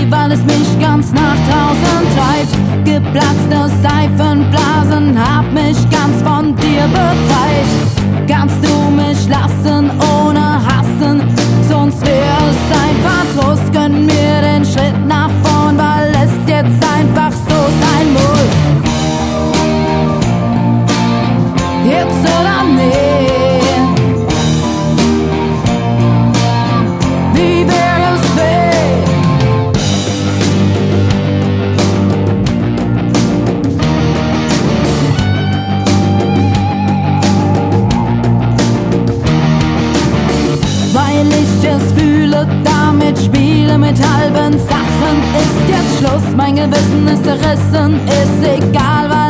weil es mich ganz nach draußen treibt. Geplatzte Seifenblasen hab mich ganz von dir befreit. Kannst du mich lassen ohne hassen, sonst wär es ein Verdruss. Gönn mir den Schritt nach vorn, weil es jetzt einfach so sein muss. Jetzt oder nie, wie wär es weh? Weil ich es fühle, damit spiele mit halben Sachen. Ist jetzt Schluss, mein Gewissen ist zerrissen, ist egal, weil